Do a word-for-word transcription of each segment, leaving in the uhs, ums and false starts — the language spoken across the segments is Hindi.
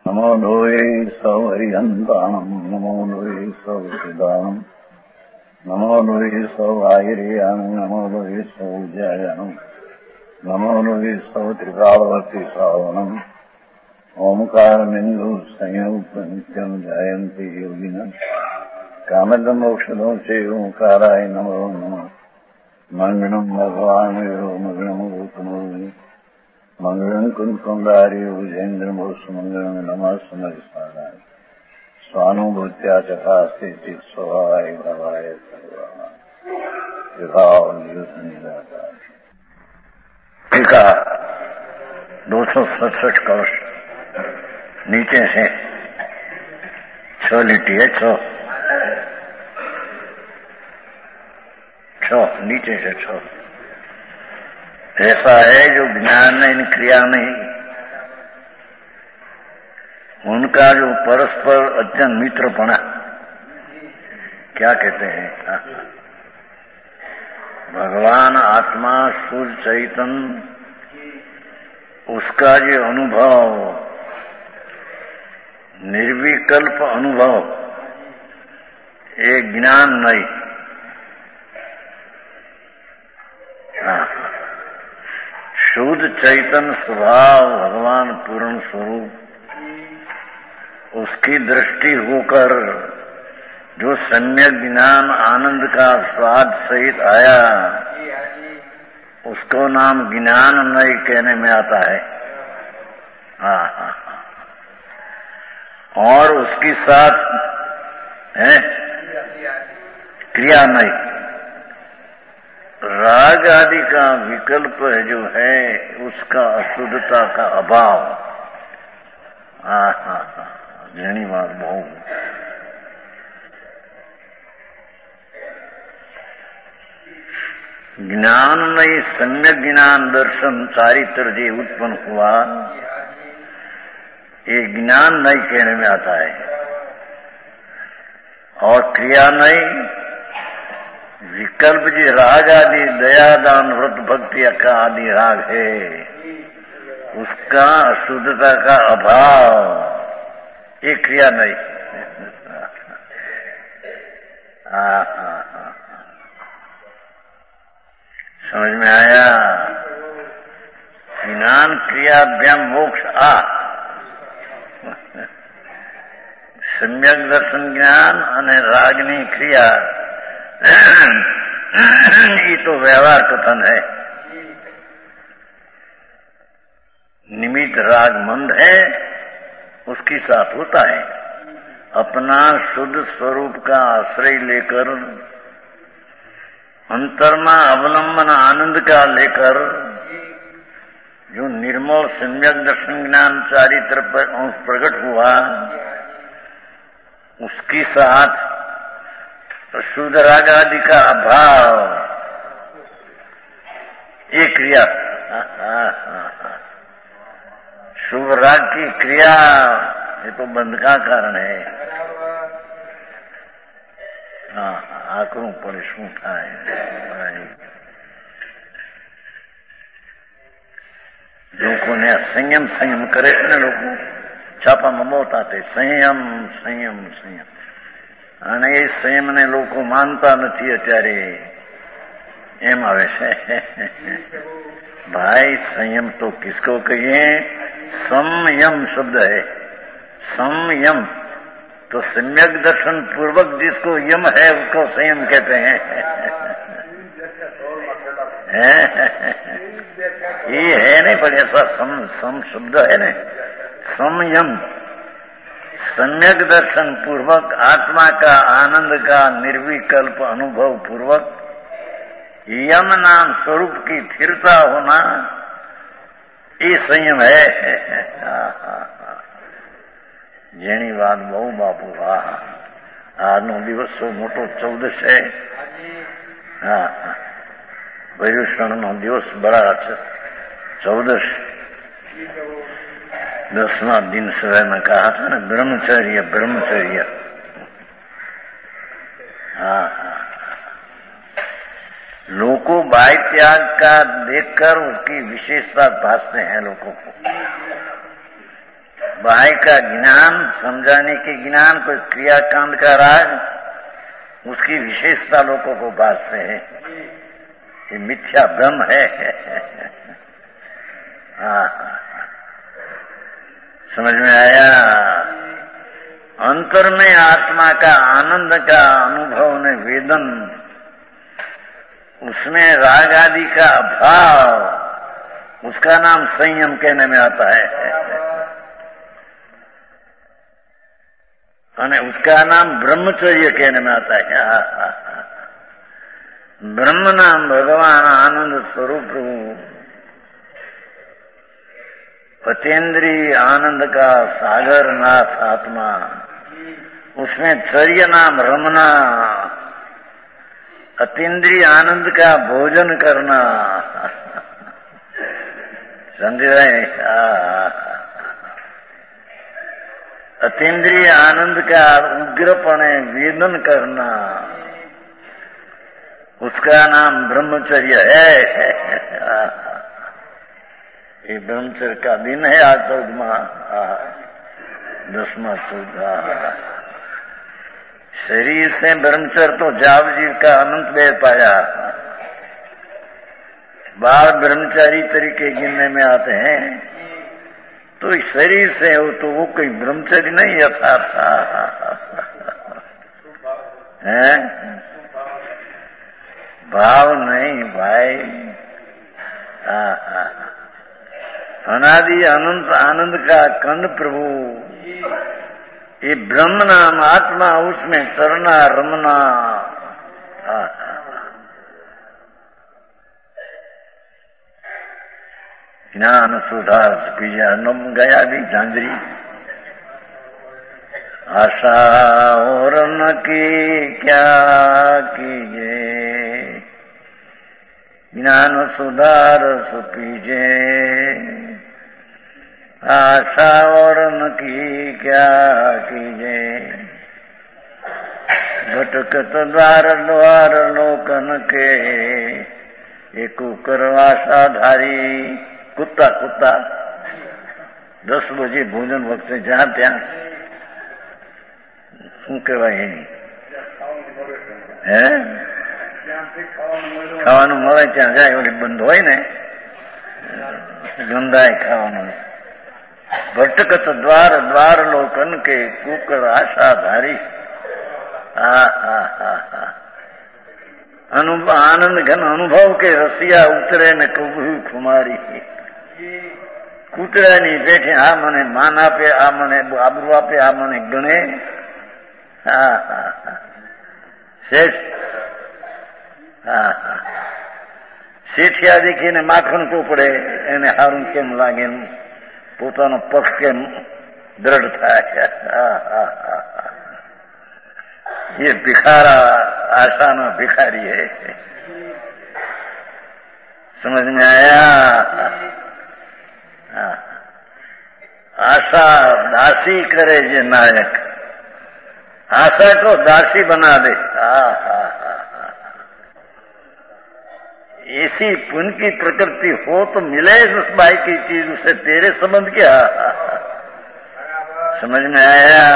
नमो लोये सौहरिहन्ताणम् नमो लोये सौहृदानम् नमो लोये सौभागिर्याणम् नमो लोये सौज्यायानम् नमो लोये सौत्रिकालवर्ति सावनम् ओंकारमिन्दु संयुक्तनित्यम् जायन्ति योगिनः कामदम् मोक्षदम् च ओंकाराय नमो नमः मङ्गलम् भगवान् यो मङ्गलम् रूपमोहि मंगलम कुंकुंडारी उजेन्द्रमो सुमंगलम नमः समरिसाराय स्वानुभूत्या चकास्ते स्वभावाय भवाय टीका दो सौ सड़सठ कवच नीचे से छह लिटी है छह छह नीचे से छह ऐसा है जो ज्ञान इन क्रिया नहीं, उनका जो परस्पर अत्यंत मित्रपणा क्या कहते हैं, भगवान आत्मा शुद्ध चैतन्य, उसका जो अनुभव निर्विकल्प अनुभव, एक ज्ञान नहीं। शुद्ध चैतन्य स्वभाव भगवान पूर्ण स्वरूप, उसकी दृष्टि होकर जो सम्यक ज्ञान आनंद का स्वाद सहित आया, उसको नाम ज्ञान नहीं कहने में आता है। हाँ हाँ और उसकी साथ है क्रिया नहीं। राग आदि का विकल्प जो है उसका अशुद्धता का अभाव। हाँ हाँ हाँ जनी बात बहुत। ज्ञान नहीं सम्यक ज्ञान दर्शन चारित्र जी उत्पन्न हुआ, ये ज्ञान नहीं कहने में आता है। और क्रिया नहीं विकल्प जी राग आदि दया दान व्रत भक्ति का आदि राग है, उसका अशुद्धता का अभाव, ये क्रिया नहीं। हाँ हाँ हाँ समझ में आया। ज्ञान क्रियाभ्याम मोक्ष आ, सम्यक दर्शन ज्ञान અને रागनी क्रिया, ये तो व्यवहार कथन है। निमित्त राग मंद है, उसके साथ होता है। अपना शुद्ध स्वरूप का आश्रय लेकर, अंतर्मा अवलंबन आनंद का लेकर, जो निर्मल सम्यक दर्शन ज्ञान चारित्र पर प्रकट हुआ, उसके साथ शुद्ध राग आदि का अभाव, ये क्रिया। शुभ राग की क्रिया ये तो बंध का कारण है। हाँ आकरू पड़े शू थाय। लोगों ने संयम संयम करे ने लोग छापा में मोता थे संयम संयम संयम, અને એ સંયમને લોકો માનતા નથી અત્યારે, એમ આવે છે। भाई संयम तो किसको कहिए, संयम शब्द है। संयम तो सम्यक दर्शन पूर्वक जिसको यम है उसको संयम कहते हैं। ये है नहीं पर ऐसा सम सम शब्द है ना, संयम सम्यक दर्शन पूर्वक आत्मा का आनंद का निर्विकल्प अनुभव पूर्वक यम नाम स्वरूप की स्थिरता होना, ये संयम है। जेनी बात बहु बापू। हाँ आज नो दिवस सो मोटो चौदस है। हाँ पर्युषण नो दिवस बड़ा चौदस। दसवां दिन सुबह में कहा था ना, ब्रह्मचर्य ब्रह्मचर्य। हाँ लोगों बाय त्याग का देखकर उसकी विशेषता भासते हैं लोगों को। बाह्य का ज्ञान, समझाने के ज्ञान, कोई क्रियाकांड का राज, उसकी विशेषता लोगों को भासते है। ये मिथ्या भ्रम है। हाँ, समझ में आया? अंतर में आत्मा का आनंद का अनुभव ने वेदन, उसमें राग आदि का अभाव, उसका नाम संयम कहने में आता है। और उसका नाम ब्रह्मचर्य कहने में आता है। ब्रह्म नाम भगवान आनंद स्वरूप प्रभु, पतेंद्री आनंद का सागर नाथ आत्मा, उसमें चर्य नाम रमना, अतीन्द्रिय आनंद का भोजन करना। समझ रहे? अतीन्द्रिय आनंद का उग्रपणे वेदन करना, उसका नाम ब्रह्मचर्य है। ये ब्रह्मचर्य का दिन है आज, चौदहवा दसवा चौदह। शरीर से ब्रह्मचर्य तो जाव जीव का अनंत दे पाया। बाल ब्रह्मचारी तरीके गिनने में आते हैं, तो इस शरीर से हो तो वो कोई ब्रह्मचर्य नहीं यथार्थ है। भाव नहीं भाई। अनादि अनंत आनंद का कंद प्रभु, ये ब्रह्म नाम आत्मा, उसमें चरना रमना। ज्ञान सुधा पीजा नम गया भी झांझरी, आशा और न की क्या कीजिए, ज्ञान सुधार सुपीजे, आशा और न की क्या कीजे, भटकत द्वार द्वार लोकन के, ये कुकर आशाधारी कुत्ता कुत्ता दस बजे भोजन वक्त જ્યાં ત્યાં શું કહેવાય? હે ખાવાનું મળે ત્યાં જાય, ઓલી બંધ હોય ને ગંધાય ખાવાનું. ભટકત દ્વાર દ્વાર લોકન કે કુકર આશાધારી. હા હા હા હા અનુભવ આનંદ ઘન અનુભવ કે રસિયા ઉતરે ને કબૂ ખુમારી. કૂતરાની પેઠે આ મને માન આપે, આ મને આબરૂ આપે, આ મને ગણે. હા હા હા શેઠ. હા હા શેઠિયા દેખીને માખણ ચોપડે, એને સારું કેમ લાગે, પોતાનો પક્ષ કેમ દ્રઢ થાય. હા હા હા ये भिखारा आशा न भिखारी है. समझ में आया? आशा दासी करे जे नायक, आशा को दासी बना दे. ऐसी पुण्य की प्रकृति हो तो मिले उस बाई की चीज, उसे तेरे संबंध क्या? समझ में आया?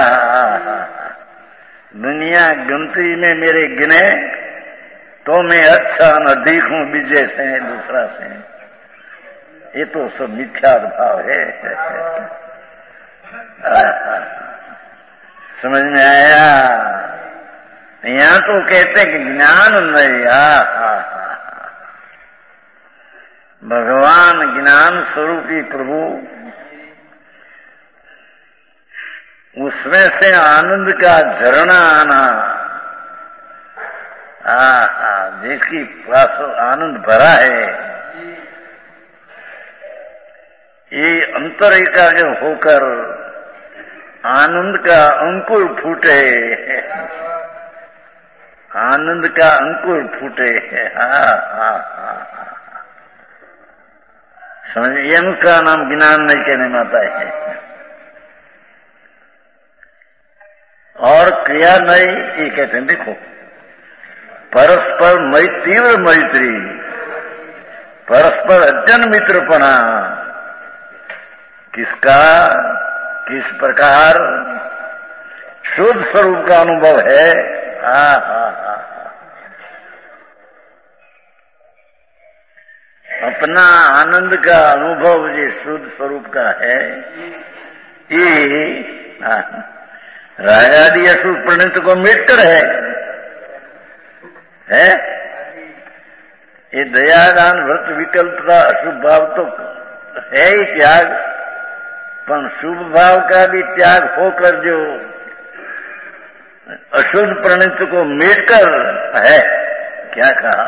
दुनिया गंती में मेरे गिने तो मैं अच्छा न देखूं बीजे से दूसरा से. ये तो सब मिथ्या भाव है. समझ में आया? यहाँ तो कहते कि ज्ञान नहीं. भगवान ज्ञान स्वरूपी प्रभु, उसमें से आनंद का झरना आना. आहा, जिसकी पास आनंद भरा है, ये अंतर एकाग्र होकर आनंद का अंकुर फूटे. आनंद का अंकुर फूटे. हाँ हाँ हाँ समझिए, उसका नाम ज्ञान नहीं कहने में आता है. और क्रिया नहीं, ये कहते हैं देखो, परस्पर मै तीव्र मैत्री, परस्पर अज्जन मित्रपना. किसका? किस प्रकार शुद्ध स्वरूप का अनुभव है। हा हा हा अपना आनंद का अनुभव जो शुद्ध स्वरूप का है, ये रागादि अशुभ प्रणीत को मिटकर है, है? ये दया दान व्रत विकल्पता अशुभ भाव तो है ही त्याग, पर शुभ भाव का भी त्याग होकर जो अशुद्ध प्रणीत को मिटकर है, क्या कहा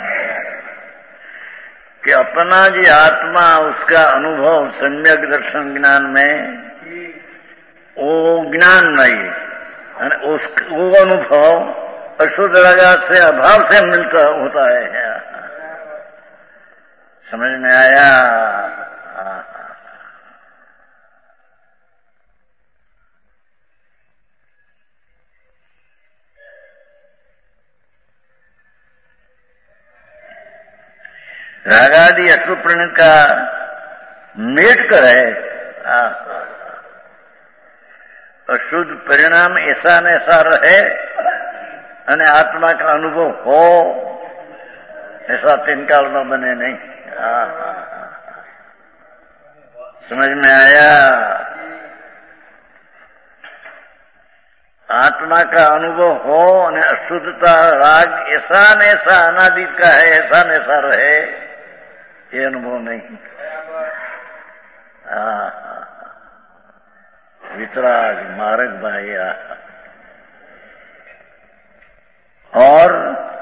कि अपना जी आत्मा उसका अनुभव सम्यक दर्शन ज्ञान में वो ज्ञान नहीं, उस वो अनुभव अशुद्ध रागा से अभाव से मिलता होता है। समझ में आया? रागादि अशुभ प्रणीत का मेट कर है, अशुद्ध परिणाम ऐसा न ऐसा रहे અને आत्मा का अनुभव हो, ऐसा तीन काल में बने नहीं। आ, आ, आ, समझ में आया? आत्मा का अनुभव हो और अशुद्धता राग ऐसा न ऐसा अनादि का है, ऐसा न ऐसा रहे, ये अनुभव नहीं। वितराग मार्ग भाइया और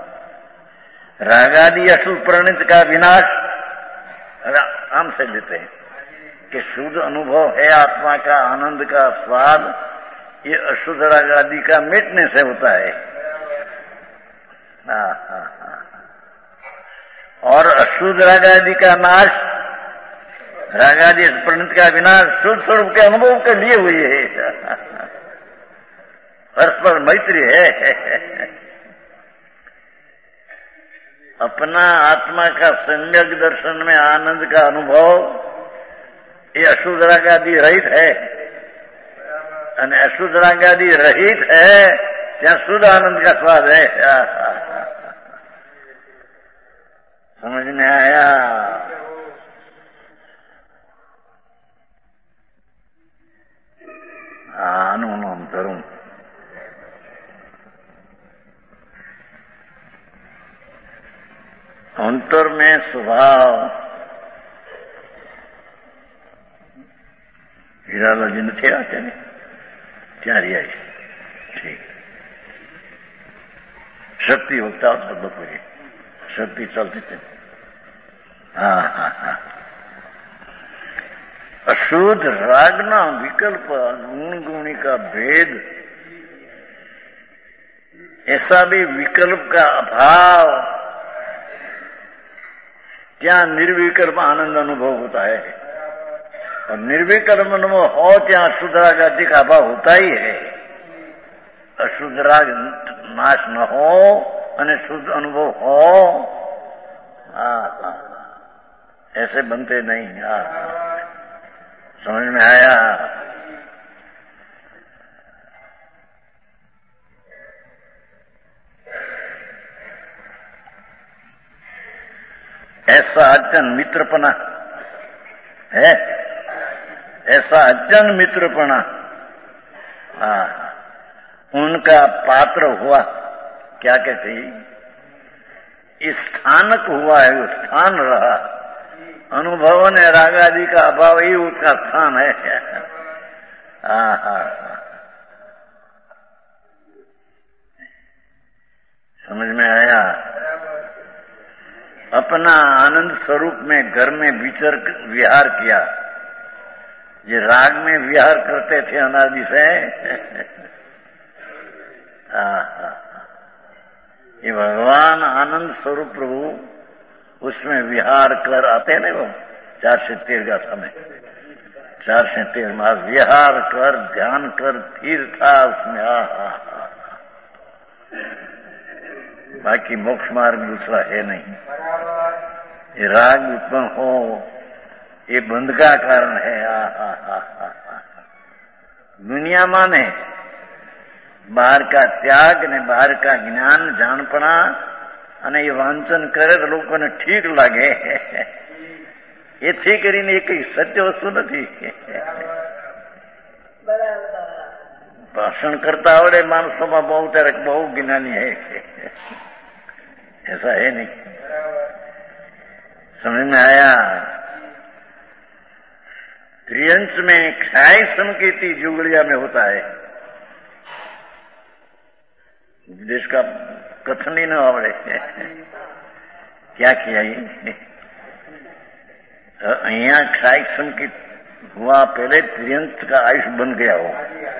रागादि अशुभ प्रणीत का विनाश हम से लेते हैं कि शुद्ध अनुभव है आत्मा का आनंद का स्वाद, ये अशुद्ध रागादि का मिटने से होता है। हाँ हाँ हाँ और अशुद्ध रागादि का नाश, रागादि प्रणीत का विनाश शुद्ध स्वरूप के अनुभव के लिए हुई है। परस्पर मैत्री है। अपना आत्मा का सम्यक दर्शन में आनंद का अनुभव ये अशुद्ध रागादि रहित है, और अशुद्ध रागादि रहित है क्या शुद्ध आनंद का स्वाद है। समझ में आया? अनुमान करूं अंतर में स्वभाव हीरालाजी ने थे आते ने क्या रिया ठीक शक्ति होता सब बपोरे शक्ति चलती थे। हाँ हाँ हाँ अशुद्ध रागना विकल्प गुण गुणी का भेद, ऐसा भी विकल्प का अभाव, क्या निर्विकल्प आनंद अनुभव होता है, और निर्विकल्प अनुभव हो क्या अशुद्ध राग आदि का अभाव होता ही है। अशुद्ध राग नाश न हो और शुद्ध अनुभव हो, हाँ हाँ ऐसे बनते नहीं। हाँ समझ में आया? ऐसा अज्ञान मित्रपना है, ऐसा अज्ञान मित्रपना हाँ उनका पात्र हुआ, क्या कहते हैं, स्थानक हुआ है, वो स्थान रहा। अनुभव ने राग आदि का अभाव ही उसका स्थान है। हाँ हाँ समझ में आया? अपना आनंद स्वरूप में घर में विचर विहार किया, ये राग में विहार करते थे अनादि से। हाँ हाँ ये भगवान आनंद स्वरूप प्रभु उसमें विहार कर आते हैं ना, वो चार से तेर गाथा में, चार से तेर माह विहार कर ध्यान कर फिर था उसमें। आ हा हा बाकी मोक्ष मार्ग दूसरा है नहीं। ये राग उत्पन्न हो ये बंध का कारण है। आ हा हा हा दुनिया माने બહાર કા ત્યાગ ને બહાર કા જ્ઞાન જાણપણા અને એ વાંચન કરે તો લોકોને ઠીક લાગે. એથી કરીને એ કઈ સત્ય વસ્તુ નથી. ભાષણ કરતા આવડે માણસોમાં બહુ ત્યારે બહુ જ્ઞાની હૈ, ऐसा है नहीं. समझ में आया? त्रियंश में क्षय संकेती जुगड़िया में होता है. देश का कथन ही न आवड़े क्या किया ये. અહીંયા क्षय संकेत हुआ, पहले त्रियंश का आयुष बन गया हो,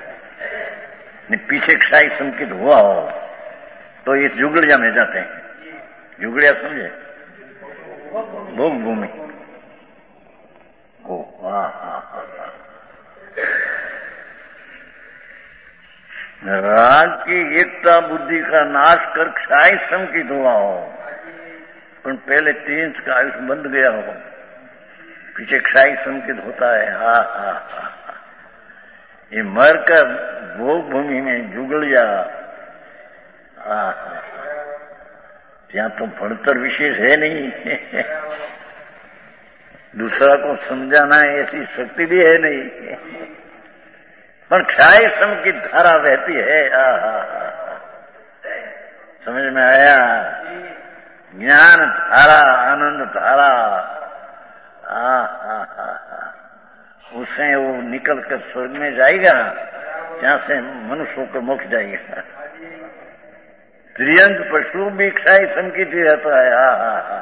पीछे क्षय संकेत हुआ हो तो ये जुगड़िया में जाते हैं. जुगड़िया समझे? भोग भूमि को. हाँ हाँ हाँ. राग की एकता बुद्धि का नाश कर क्षय संकित हुआ हो, पर पहले त्रियंश का आयुष बंद गया हो, पीछे क्षय संकित होता है. हा हा हा. ये मर कर भोग भूमि में जुगड़िया. हा हा. ત્યાં તો ભણતર विशेष है नहीं. दूसरा को समझाना ऐसी शक्ति भी है नहीं, पर क्षय सम की धारा बहती है. आ, आ, आ, समझ में आया? ज्ञान धारा, आनंद धारा. आ, आ, आ, आ, उससे वो निकल कर स्वर्ग में जाएगा, जहां से मनुष्यों को मोक्ष जाएगा. त्रियंश पशु भी क्षय संकित ही रहता है. हा हा हा.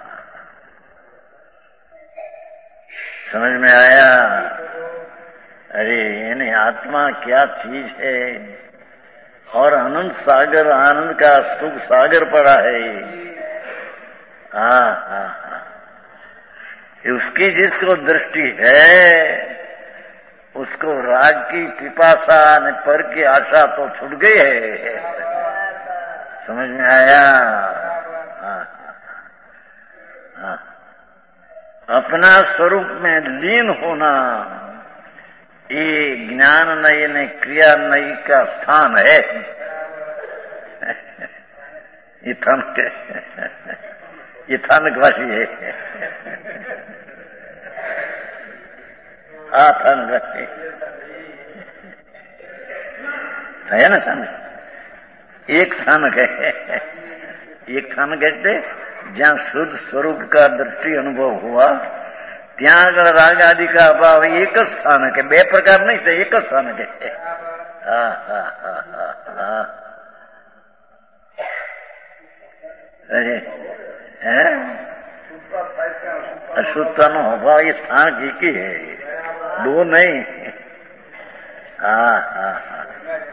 समझ में आया? अरे यानी आत्मा क्या चीज है, और अनंत सागर आनंद का सुख सागर पड़ा है. हा हा हा. उसकी जिसको दृष्टि है उसको राग की पिपासा ने पर की आशा तो छूट गई है. समझ में आया? हाँ हाँ. अपना स्वरूप में लीन होना ये ज्ञान नई ने क्रिया नई का स्थान है. ये थानक ये थानकवासी है. हाँ थानकवासी है ना. थानक एक स्थानक है. एक स्थानक कहते જ્યાં શુદ્ધ સ્વરૂપ કા દ્રષ્ટિ અનુભવ हुआ, ત્યાં આગળ રાગ આદि का અભાવ. એક જ સ્થાનક है, બે પ્રકાર નહીં, તો એક જ સ્થાનક है. હા હા હા હા હા. અરે હે અશુદ્ધતા નો અભાવ એ સ્થાનક એક ही है, दो नहीं. हाँ हाँ हाँ.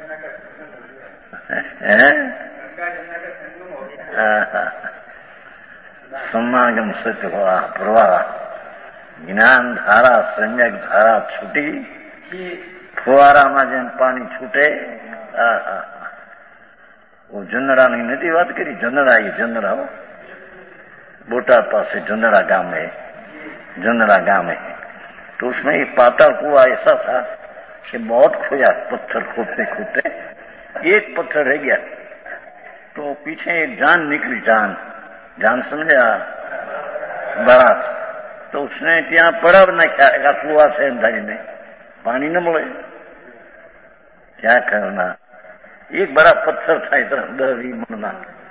समागम सत्य हुआ प्रवाह. ज्ञान धारा सम्यक धारा छूटी, ફુવારામાં જેમ પાણી છૂટે. હા હા. वो જંદડાની નથી વાત કરી. જંદડા એ જંદડા हो, बोटाद पास से जंदड़ा गांव है. जंदड़ा गांव है तो उसमें एक पाताल कुआ ऐसा था कि बहुत खोया, पत्थर खोदते खोदते एक पत्थर रह गया तो पीछे एक जान निकली. जान जान समझा? बारात. तो उसने ત્યાં पड़ाव नाख्या कुआ से अंधारी में, पानी न મળે. क्या करना? एक बड़ा पत्थर था इतना दस बीस मणना,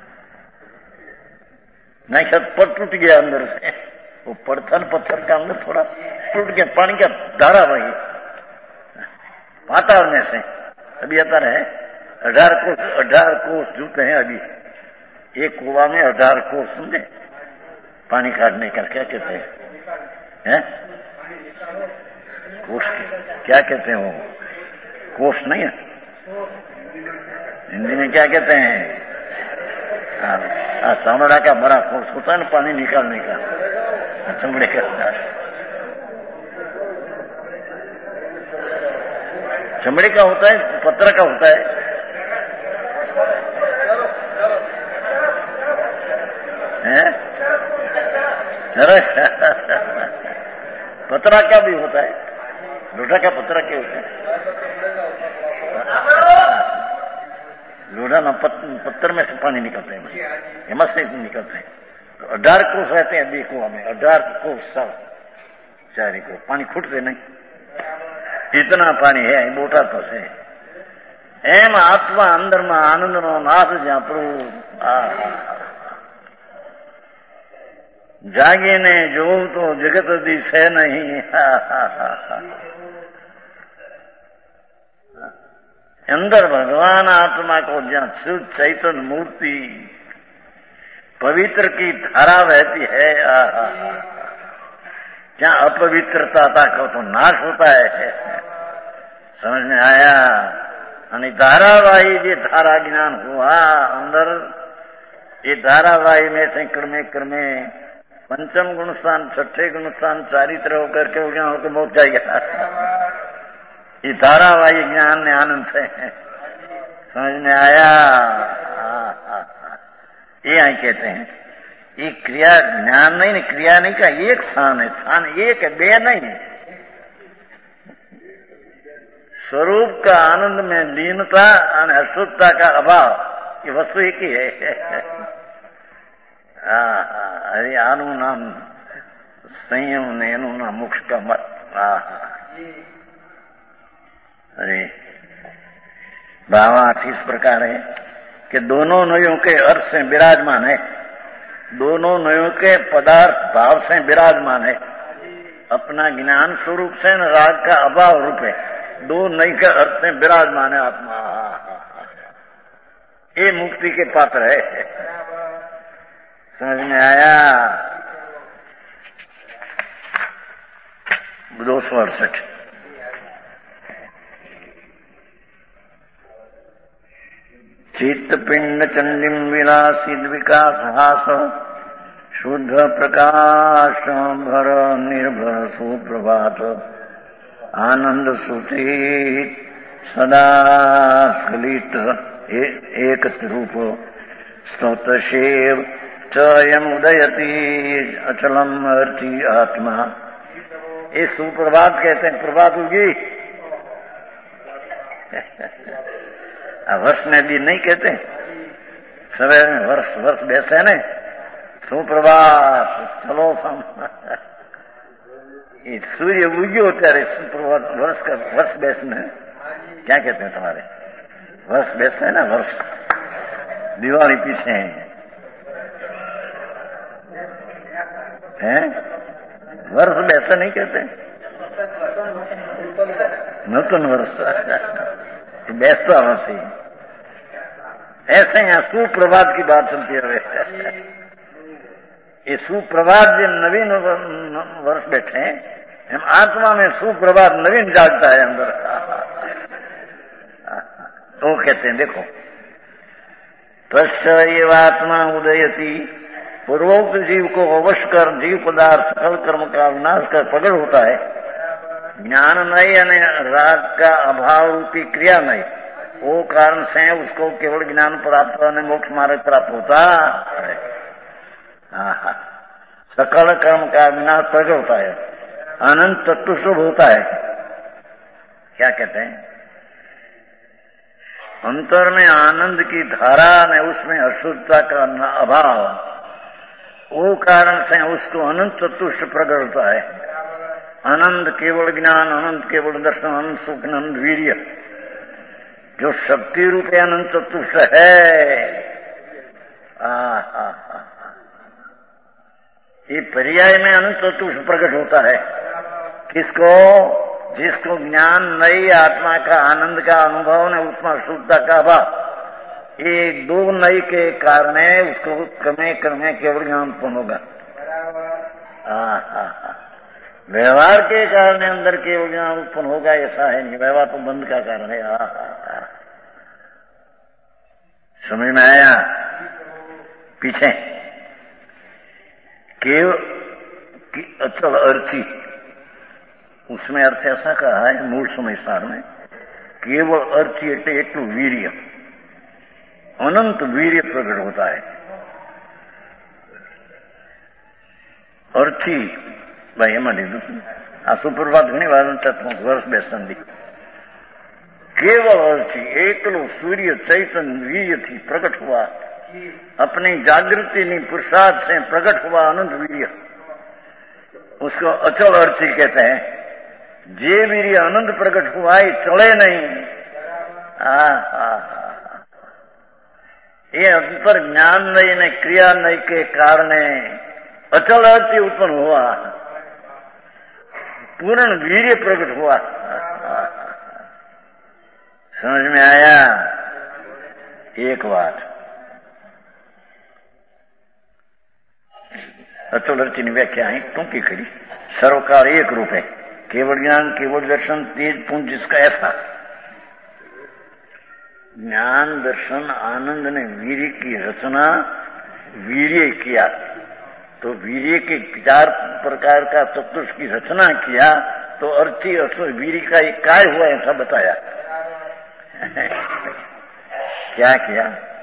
नाख्या पर टूट गया अंदर से. वो पत्थर पत्थर का अंदर थोड़ा टूट गया, पानी का धारा वही पाताल में से. अभी आता रहे अठार कोस अठार कोस जुटे हैं अभी एक कुआ में. अठार कोस समझे पानी काटने का क्या कहते हैं? हैं? कोस क्या कहते हैं? वो कोस नहीं है हिंदी में, क्या कहते हैं? हाँ, चमड़ा का बड़ा कोस होता है ना पानी निकालने का. चमड़े का चमड़े का होता है, पत्थर का होता है. हैं? पत्रा का भी होता है, लोटा का पत्रा क्या होता है? लोढ़ा पत्थर में से पानी निकलते हैं, हिम्मत से निकलते हैं। तो अठार कोस रहते हैं देखो हमें, अठार कोस सब चारी को पानी खुटते नहीं, इतना पानी है मोटा तो से। एम आत्मा अंदर में आनंद नो नाथ ज्या प्रभु जागे ने जो तो जगत दिश है नहीं। अंदर भगवान आत्मा को जहाँ शुद्ध चैतन्य मूर्ति पवित्र की धारा बहती है, जहाँ अपवित्रता का तो नाश होता है। समझ में आया? आणि धारावाही ये धारा ज्ञान हुआ अंदर, ये धारावाही में से क्रमे क्रमे पंचम गुण स्थान, छठे गुण स्थान, चारित्र होकर के ज्ञान होकर मोक्ष जाएगा। ये धारावाही ज्ञान ने आनंद से समझ में आया? ये आई कहते हैं ये क्रिया ज्ञान नहीं, क्रिया नहीं का एक स्थान है, स्थान एक है, बे नहीं। स्वरूप का आनंद में लीनता और अशुद्धता का अभाव, ये वस्तु एक ही है। अरे आनु नाम संयम ने एनु नाम मोक्ष का मत। अरे भावार्थ इस प्रकार है कि दोनों नयों के अर्थ से विराजमान है, दोनों नयों के पदार्थ भाव से विराजमान है, अपना ज्ञान स्वरूप से न राग का अभाव रूप है, दो नई के अर्थ से विराजमान है आत्मा। ये मुक्ति के पात्र है। समझ में आया? दो सौ अड़सठ चित्त पिंड चंडिम विलासित विकास हास शुद्ध प्रकाश भर निर्भर सुप्रभात आनंद सुती सदा स्खलित एक रूप स्तोत शेव चयम उदयती अचलम अर्थी आत्मा। ये सुप्रभात कहते हैं, प्रभात होगी। वर्ष में भी नहीं कहते, सवेरे में वर्ष वर्ष बैसे न सुप्रभात चलो सम। ये सूर्य उग्यो ત્યારે सुप्रभात वर्ष का वर्ष बैसने क्या कहते हैं तुम्हारे? वर्ष बैसते है ना, वर्ष दिवाली पीछे हैं, वर्ष बैसा नहीं कहते, नूतन वर्ष बैसता वर्ष ही। ऐसे यहाँ सुप्रभात की बात चलती है। ये सुप्रभात जो नवीन वर्ष बैठे हम आत्मा में सुप्रभात नवीन जागता है अंदर। तो कहते हैं देखो तस्य एव आत्मा उदयती, पूर्वोक्त जीव को अवश्य कर जीव पदार्थ सकल कर्म का विनाश कर प्रकट होता है। ज्ञान नहीं यानी राग का अभाव रूपी क्रिया नहीं, वो कारण से उसको केवल ज्ञान प्राप्त होने मोक्ष मार्ग प्राप्त होता है। सकल कर्म का विनाश प्रकट होता है, अनंत तत्व शुभ होता है। क्या कहते हैं? अंतर में आनंद की धारा ने उसमें अशुद्धता का अभाव, वो कारण से उसको अनंत तत्व प्रकट होता है। अनंत केवल ज्ञान, अनंत केवल दर्शन, अनंत सुख, अनंत वीर्य, जो शक्ति रूपे अनंत तत्व है। आ, आ, आ, ये पर्याय में अनंत तत्व प्रकट होता है। किसको? जिसको ज्ञान नई आत्मा का आनंद का अनुभव ने उसमें शुद्धता का अभाव, ये दो नई के कारण उसको क्रमे क्रमे केवल ज्ञान उत्पन्न होगा। व्यवहार के कारण अंदर केवल ज्ञान उत्पन्न होगा ऐसा है नहीं, व्यवहार तो बंद का कारण है। आ, आ, आ। समझ में आया? पीछे केवल अचल अर्थी, उसमें अर्थ ऐसा कहा है मूल समय सार में, केवल अर्थी एटे एटू वीर्य, अनंत वीर्य प्रकट होता है। अर्थी भाई एम लीधु आ सुप्रभात घनी વાર વર્ષ બેસંદી केवल अर्थी एकलो सूर्य चैतन्य वीर्य थी प्रकट हुआ, अपनी जागृति ने पुरुषार्थ से प्रकट हुआ अनंत वीर्य, उसको अचल अर्थी कहते हैं। जे वीर्य अनंत प्रकट हुआ ये चले नहीं। आ, आ, आ, ये अंतर ज्ञान नहीं ने क्रिया नहीं के कारण अचल अर्थी उत्पन्न हुआ, पूर्ण वीर्य प्रकट हुआ। समझ में आया? एक बात अचल अर्थी की व्याख्या है टूंकी खड़ी। सर्वकाल एक रूप है, केवल ज्ञान केवल दर्शन तेज पुंज जिसका ऐसा। ज्ञान दर्शन आनंद ने वीर्य की रचना वीर्य किया, तो वीर्य के चार प्रकार का चतुर्थ की रचना किया, तो अर्थी अर्थी वीर्य का एक कार्य हुआ ऐसा बताया। क्या किया?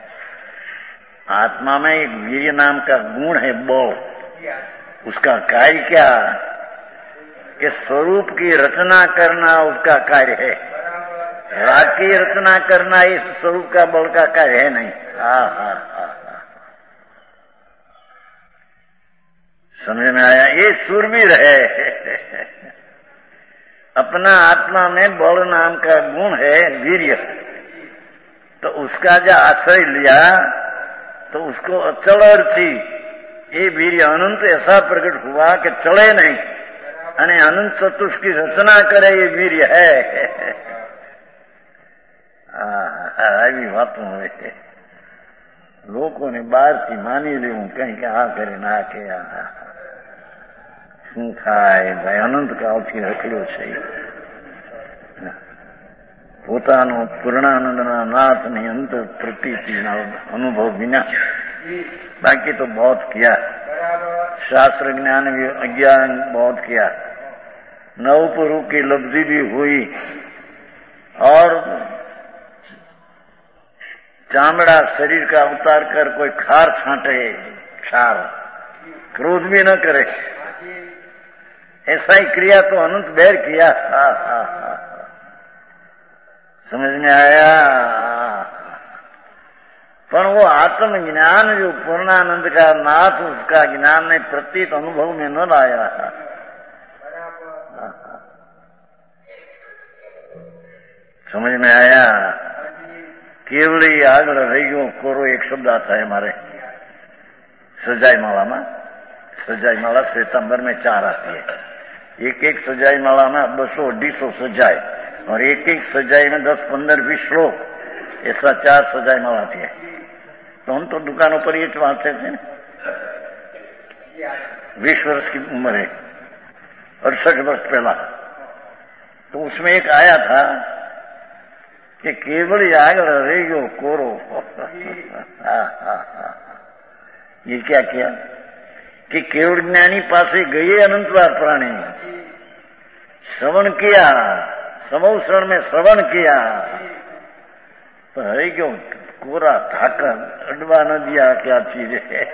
आत्मा में एक वीर्य नाम का गुण है बल, उसका कार्य क्या कि स्वरूप की रचना करना उसका कार्य है। राग की रचना करना इस स्वरूप का बल का कार्य है नहीं। हा हा हा समझ में आया? ये सूरवीर है। अपना आत्मा में बल नाम का गुण है वीर्य, तो उसका जो आश्रय लिया तो उसको अचल अर्थी ये वीर्य अनंत ऐसा प्रकट हुआ कि चले नहीं, અને અનંત ચતુષ की રચના કરે એ વીર્ય હે। આવી વાતો હોય લોકોને બહારથી માની લેવું કઈ કે આ કરે ના કે શું થાય ભાઈ? અનંત કાળથી રખડ્યો છે પોતાનો પૂર્ણાનંદના નાથની અંતર પ્રતીતિના અનુભવ વિના। बाकी तो बहुत किया, शास्त्र ज्ञान भी अज्ञान बहुत किया, नवपुरु की लब्धि भी हुई, और चामड़ा शरीर का उतार कर कोई खार छांटे, क्षार क्रोध भी न करे, ऐसा ही क्रिया तो अनंत बैर किया। हा, हा, हा। समझ में आया? पर वो आत्मज्ञान जो पूर्णानंद का नाथ उसका ज्ञान ने प्रतीत अनुभव में न लाया। समझ में आया? केवल ही आग रही गो कोरो एक शब्द आता है हमारे सजाई माला में। सजाई माला श्वेतांबर में चार आती है, एक एक सजाई माला में बसो अढ़ी सौ सजाई, और एक एक सजाई में दस पंद्रह बीस श्लोक, ऐसा चार सजाई माला आती है। तो हम तो दुकानों पर ये वांचते थे, बीस वर्ष की उम्र है, अड़सठ वर्ष पहला, तो उसमें एक आया था कि केवल याग रहेगो कोरो। ये क्या किया कि केवल ज्ञानी पासे गए अनंतवार प्राणी, श्रवण किया, समूह श्रवण में श्रवण किया, तो है क्यों कोरा ढाका अडवा न दिया, क्या चीज है?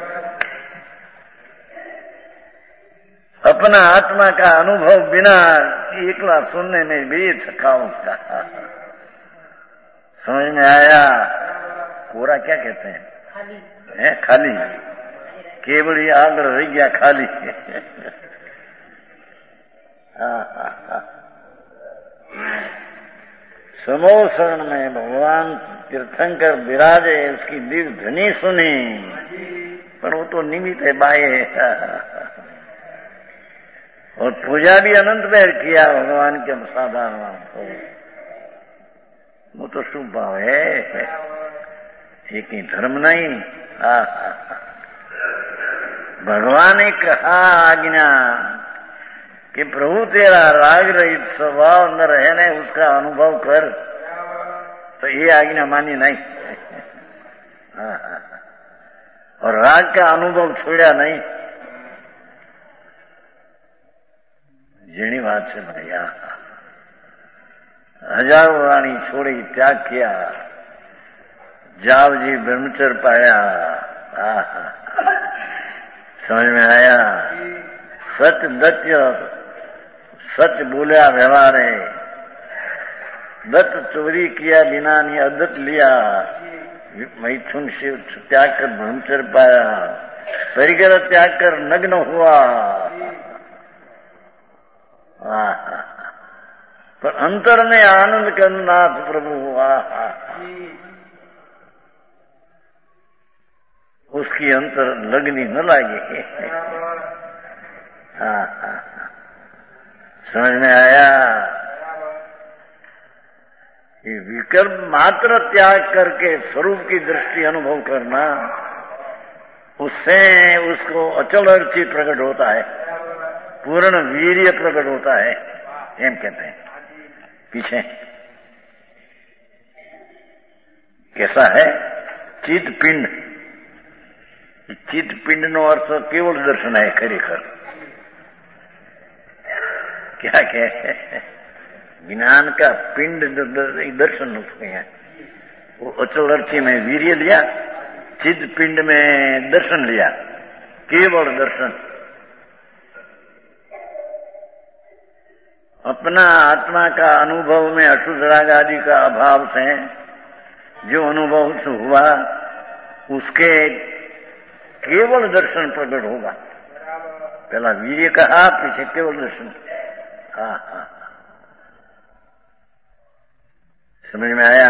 अपना आत्मा का अनुभव बिना एकला सुनने में भी थका उसका। समझ में आया? कोरा क्या कहते हैं? खाली है, खाली, केवल ही आग रह गया खाली। समूह शरण में भगवान तीर्थंकर विराजे, उसकी दिव्य ध्वनि सुनी, पर वो तो निमित्त है, बाह्य है। और पूजा भी अनंत बैर किया भगवान के साधारण को, वो तो शुभ भाव है, एक ही धर्म नहीं। भगवान ने कहा आज्ञा कि प्रभु तेरा राग रहित स्वभाव न रहने उसका अनुभव कर, तो ये आज्ञा मानी नहीं। और राग का अनुभव छोड़ा नहीं, जेनी बात से बढ़िया। हजारों रानी छोड़ी, त्याग किया, जाव जी ब्रह्मचर्य पाया। समझ में आया? सच दत्य, सच बोलिया व्यवहार है, दत्त चोरी किया बिना ने अदत लिया, मैथुन शिव त्याग कर ब्रह्मचर्य पाया, परिकर त्याग कर नग्न हुआ। पर अंतर में आनंद का नाथ प्रभु हुआ, उसकी अंतर लगनी न लागे। हाँ हाँ समझ में आया कि विकल्प मात्र त्याग करके स्वरूप की दृष्टि अनुभव करना, उससे उसको अचल अर्ची प्रकट होता है, पूर्ण वीर्य प्रकट होता है। एम कहते हैं पीछे कैसा है चित पिंड, चित पिंड नो अर्थ केवल दर्शन है। खरेखर क्या क्या ज्ञान का पिंड दर्शन उसके हैं। वो अचल अर्ची में वीर्य लिया, चिद पिंड में दर्शन लिया, केवल दर्शन। अपना आत्मा का अनुभव में अशुद्ध राग आदि का अभाव से जो अनुभव हुआ उसके केवल दर्शन प्रकट होगा। पहला वीर्य कहा, पीछे केवल दर्शन। हाँ हाँ समझ में आया।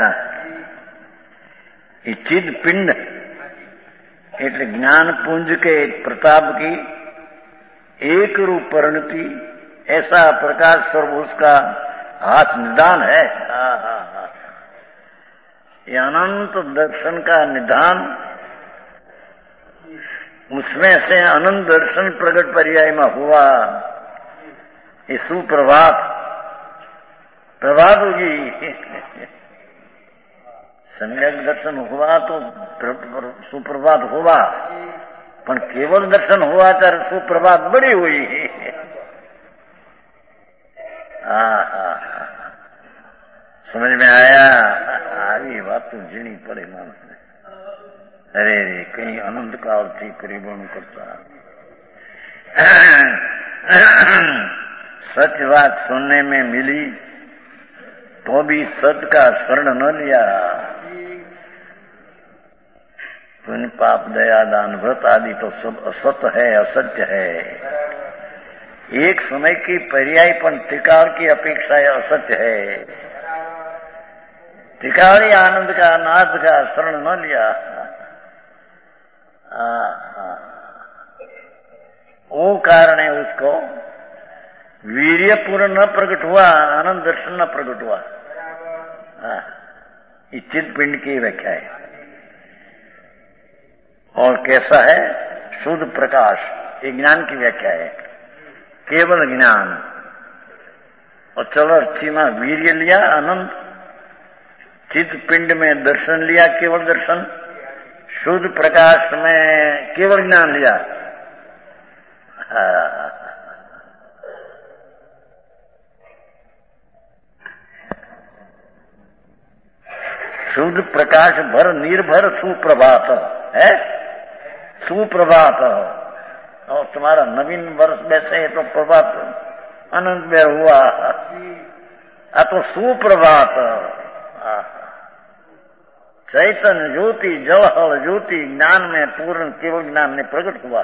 ये चिद पिंड એટલે ज्ञान पुंज के प्रताप की एक रूप परिणति, ऐसा प्रकाश स्वरूप उसका हाथ निदान है। हाँ हाँ हाँ ये अनंत दर्शन का निदान, उसमें से अनंत दर्शन प्रकट पर्याय में हुआ। ये सुप्रभात प्रभात होगी। सम्यक दर्शन हुआ तो सुप्रभात हुआ, पर केवल दर्शन हुआ तो सुप्रभात बड़ी हुई। हाँ हाँ समझ में आया। આવી વાતો ઝીણી પડે માણસને। અરે રે કઈ અનંત કાળથી પરિભ્રમણ કરતા। सच बात सुनने में मिली तो भी सत का शरण न लिया। पुण्य पाप दया दान व्रत आदि तो सब असत है, असत्य है। एक समय की पर्यायपन त्रिकाल की अपेक्षा असत्य है। त्रिकाली आनंद का नाथ का शरण न लिया। वो कारण है उसको वीर्य पूर्ण न प्रकट हुआ, आनंद दर्शन न प्रकट हुआ। चित पिंड की व्याख्या है। और कैसा है शुद्ध प्रकाश, ये ज्ञान की व्याख्या है। केवल ज्ञान और चलो अच्छी में वीर्य लिया आनंद, चित पिंड में दर्शन लिया केवल दर्शन, शुद्ध प्रकाश में केवल ज्ञान लिया। शुद्ध प्रकाश भर निर्भर सुप्रभात है। सुप्रभात और तुम्हारा नवीन वर्ष बैसे तो प्रभात अनंत में हुआ। आ तो सुप्रभात चैतन्य ज्योति जवाहर ज्योति ज्ञान में पूर्ण केवल ज्ञान में प्रकट हुआ।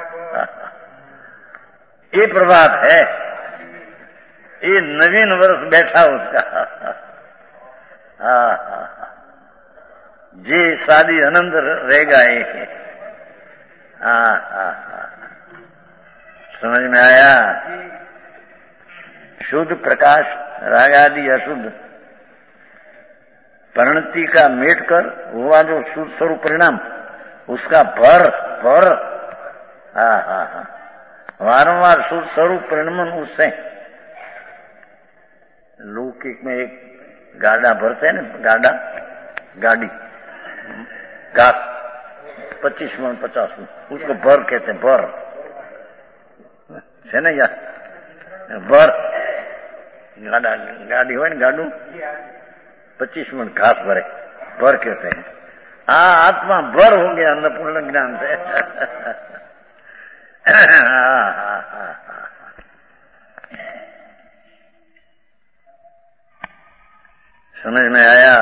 ये प्रभात है, ये नवीन वर्ष बैठा उसका। हाँ हाँ जे शादी आनंद रहेगा ये। हाँ हाँ हाँ समझ में आया। शुद्ध प्रकाश राग आदि अशुद्ध परिणति का मेट कर हुआ जो शुद्ध स्वरूप परिणाम, उसका भर भर हाँ हाँ हाँ वारंवार शुद्ध स्वरूप परिणमन उससे। लौकिक में एक गाड़ा भरते हैं ना, गाड़ा गाड़ी घास पच्चीस मन पचास मन, उसको भर कहते हैं। भर है ना यार, भर गाड़ा गाड़ी हो ना गाड़ू पच्चीस मन घास भरे, भर कहते हैं। हाँ आत्मा भर हो गया अन्नपूर्ण ज्ञान से। हाँ हाँ हाँ समझ में आया?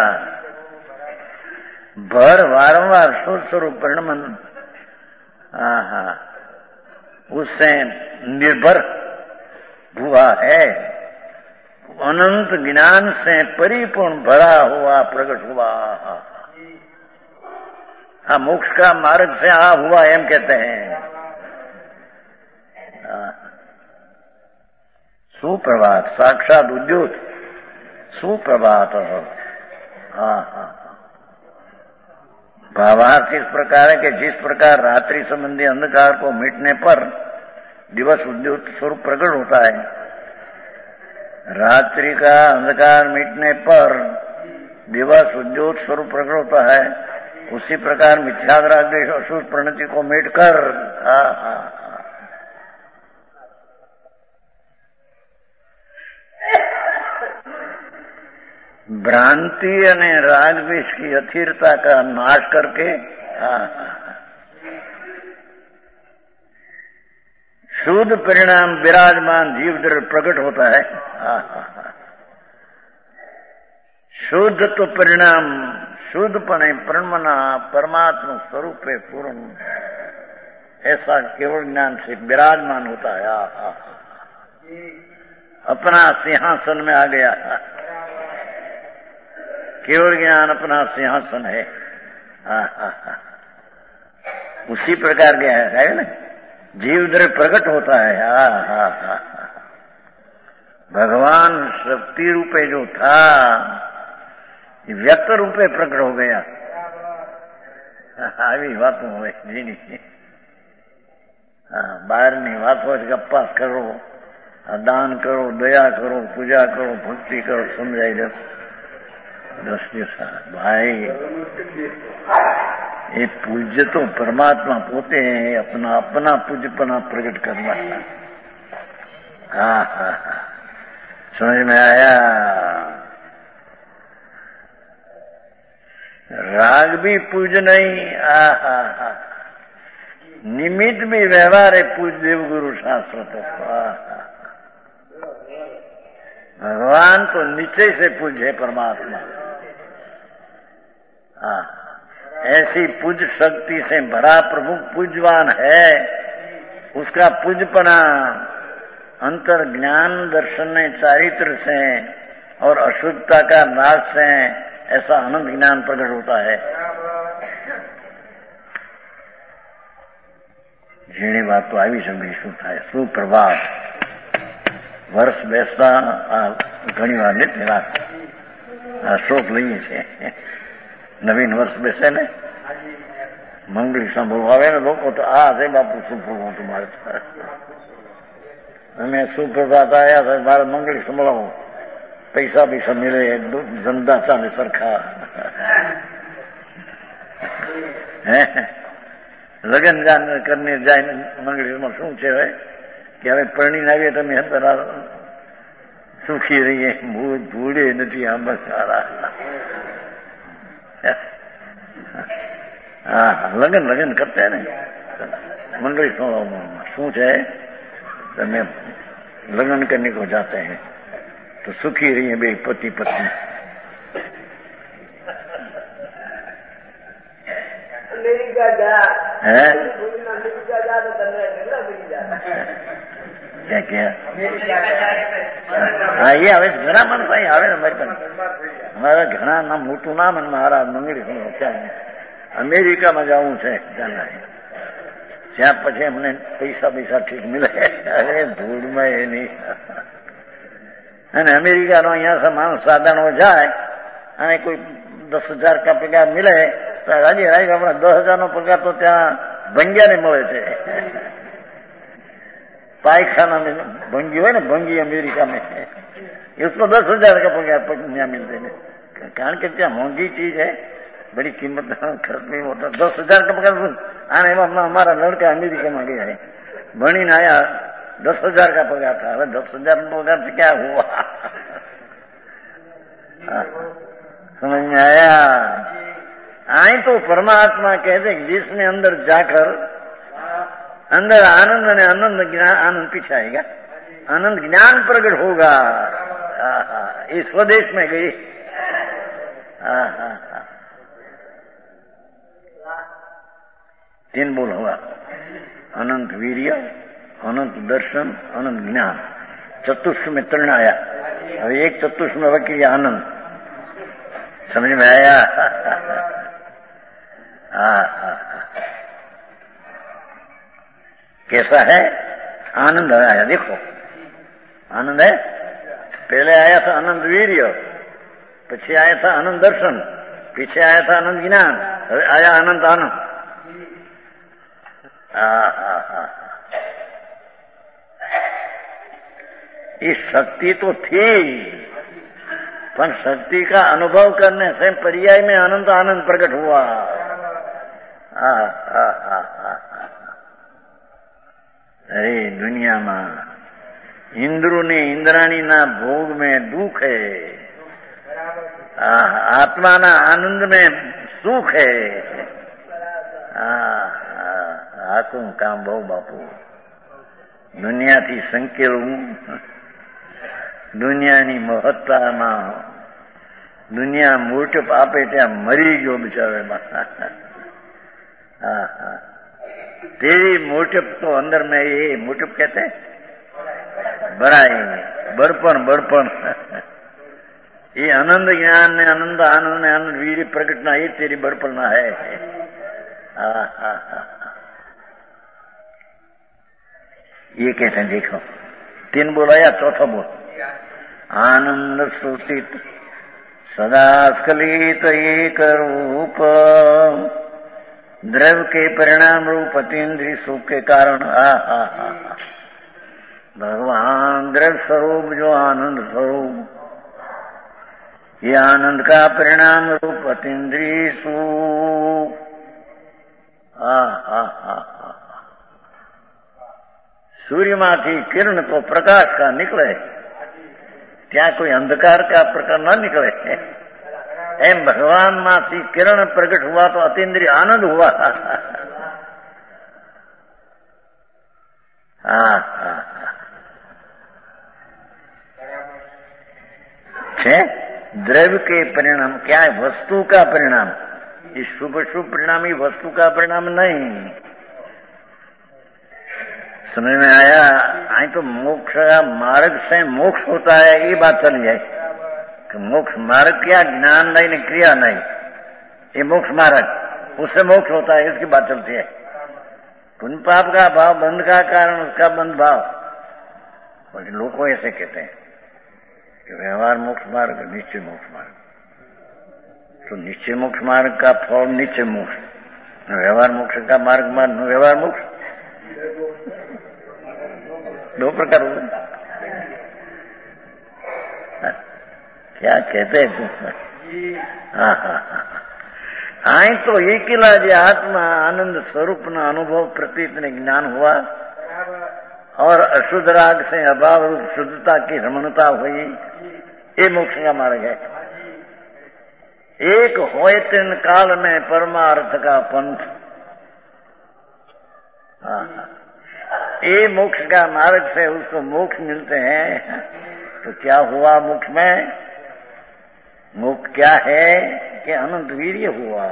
भर वारंवार शुद्ध स्वरूप परिणमन आहा उससे निर्भर हुआ है, अनंत ज्ञान से परिपूर्ण भरा हुआ प्रकट हुआ। हाँ, मोक्ष का मार्ग से आ हुआ एम कहते हैं। सुप्रभात, साक्षात उद्योत सुप्रभात। हाँ हाँ, भावार्थ इस प्रकार है कि जिस प्रकार रात्रि संबंधी अंधकार को मिटने पर दिवस उद्योत स्वरूप प्रकट होता है, रात्रि का अंधकार मिटने पर दिवस उद्योत स्वरूप प्रकट होता है, उसी प्रकार मिथ्याग्रह द्वेष अशुद्ध प्रणति को मिटकर हाँ हाँ भ्रांति અને राग द्वेष की अथिरता का नाश करके शुद्ध परिणाम विराजमान जीव दर प्रकट होता है। शुद्ध तो परिणाम शुद्धपणे परमना परमात्मा स्वरूप है पूर्ण, ऐसा केवल ज्ञान से विराजमान होता है। अपना सिंहासन में आ गया, केवल ज्ञान अपना सिंहासन है। हाँ हाँ हाँ, उसी प्रकार के है ना जीव दर प्रकट होता है। हाँ हाँ हाँ, भगवान शक्ति रूपे जो था व्यक्त रूपे प्रकट हो गया। આવી વાતો હોય જેની બહારની વાતો જ ગપ્પા કરો, દાન કરો, દયા કરો, પૂજા કરો, ભક્તિ કરો, સમજાઈ દો दस दिवस भाई। ये पूज्य तो परमात्मा पोते हैं, अपना अपना पूज्यपना प्रकट करना। हाँ हाँ हाँ, समझ में आया? राग भी पूज्य नहीं, आ हा हा, निमित्त भी व्यवहार है पूज्य देव गुरु शास्त्र तो। भगवान तो निश्चय से पूज्य है परमात्मा। हाँ, ऐसी पूज्य शक्ति से भरा प्रभु पूज्यवान है, उसका पूज्यपना अंतर ज्ञान दर्शन चारित्र से और अशुद्धता का नाश से ऐसा अनंत ज्ञान प्रकट होता है। જેની વાત તો આવી સમજી શું થાય। સુપ્રભાત વર્ષ બેસતા ઘણી વાર લેતી રાત શોખ લઈએ છીએ। નવીન વર્ષ બેસે ને મંગળી સાંભળવા આવે ને લોકો તો આ છે બાપુ સુપ્રભાત મારે અમે સુપ્રભાત આવ્યા છે મારે મંગળી સંભળાવો, પૈસા પૈસા મિલે, ધંધા ચાલે સરખા। લગ્ન જાન કરીને જાય મંગળીમાં શું છે કે હવે પરણીને આવીએ તમે અંદર સુખી રહીએ, ભૂત ભૂડે નથી આમ બસ સારા। हाँ लगन लगन करते हैं ना मंगली शू है तो मैं लगन करने को जाते हैं तो सुखी रही है भाई पति पत्नी। है क्या क्या हाँ ये आवे घना मन भाई आवे ना भाई हमारा घना ना मोटू नाम मारा मंगली क्या अमेरिका में जाऊं છે જાના ત્યાં પછી અમને પૈસા પૈસા ઠીક મિલે। અરે ધૂળમાં એ નહીં। અને અમેરિકાનો અહીંયા से માણસ સાધારણ જાય અને કોઈ દસ હજાર કા પગાર મિલે તો રાજી રાજી હમણાં દસ હજાર નો પગાર તો ત્યાં ભંગિયાને મળે છે। पायखाना में भंगी हो ना भंगी अमेरिका में उसको दस हजार का पगार यहाँ मिलते हैं कारण के क्या महंगी चीज है, बड़ी कीमत खर्च नहीं होता। दस हजार का पगार आने में हमारा लड़का अमेरिका में गया है भणी ने आया दस हजार का पगार था। अरे दस हजार पगार से क्या हुआ समझ में आया? आई तो परमात्मा कहते जिसने अंदर जाकर अंदर आनंद ने आनंद ज्ञान आनंद पीछे आएगा, आनंद ज्ञान प्रकट होगा। ये स्वदेश में गई हाँ हाँ हाँ, तीन बोल होगा, अनंत वीर्य, अनंत दर्शन, अनंत ज्ञान, चतुष्ट में तृण आया। अब एक चतुष्ट में वकील आनंद, समझ में आया? हाँ हाँ, कैसा है? आनंद आया, देखो आनंद है। पहले आया था आनंद वीर्य, पीछे आया था आनंद दर्शन, पीछे आया था आनंद ज्ञान, आया आनंद आनंद। ये शक्ति तो थी, पर शक्ति का अनुभव करने से पर्याय में अनंत आनंद प्रकट हुआ। आ, आ, आ, आ, आ। अरे दुनिया में इंद्रो ने इंद्राणी ना भोग में दुख है, आत्मा ना आनंद में सुख है। આતું કામ બહુ બાપુ, દુનિયાથી સંકેલવું, દુનિયાની મહત્તામાં દુનિયા મોટપ આપે ત્યાં મરી ગયો બિચારે। हाँ हाँ, तेरी मोटप तो अंदर में ये मोटप कहते बड़ाई, बड़पन बड़पन, ये आनंद ज्ञान ने आनंद आनंद ने आनंद वीर प्रकट ना, ये तेरी बड़पन ना है। हाँ हाँ हाँ, ये कहते हैं देखो, तीन बोला या चौथा बोल, आनंद सूचित सदा स्खलित एक रूप, द्रव्य के परिणाम रूप अतीन्द्रिय सुख के कारण। आ हा हा, भगवान द्रव्य स्वरूप जो आनंद स्वरूप, ये आनंद का परिणाम रूप अतीन्द्रिय सुख। आ हा हा, सूर्य माथी किरण तो प्रकाश का निकले, क्या कोई अंधकार का प्रकार न निकले। एम भगवान माथी किरण प्रकट हुआ तो अतीन्द्रिय आनंद हुआ। हाँ हाँ, द्रव्य के परिणाम क्या है? वस्तु का परिणाम। ये शुभ शुभ परिणाम ही वस्तु का परिणाम नहीं। समझ में आया? आई तो मोक्ष मार्ग से मोक्ष होता है, ये बात चली है कि मोक्ष मार्ग क्या? ज्ञान नहीं न क्रिया नहीं, ये मोक्ष मार्ग, उससे मोक्ष होता है, इसकी बात चलती है। पुण्य पाप का भाव बंध का कारण उसका बंध भाव, बल्कि लोग को ऐसे कहते हैं कि व्यवहार मोक्ष मार्ग, निश्चय मोक्ष मार्ग। तो निश्चय मोक्ष मार्ग का फल निश्चय मोक्ष, व्यवहार मोक्ष का मार्ग मार्ग व्यवहार मोक्ष, दो प्रकार हुए। क्या कहते हैं तुम? हाँ हाँ हाँ, आई तो एकिला जे आत्मा आनंद स्वरूप न अनुभव प्रतीत ने ज्ञान हुआ और अशुद्ध राग से अभाव रूप शुद्धता की रमणता हुई, ये मोक्ष का मार्ग है। एक होए तीन काल में परमार्थ का पंथ। हाँ, ये मोक्ष का मार्ग से उसको मोक्ष मिलते हैं। तो क्या हुआ मोक्ष में? मोक्ष क्या है कि अनंत वीर्य हुआ,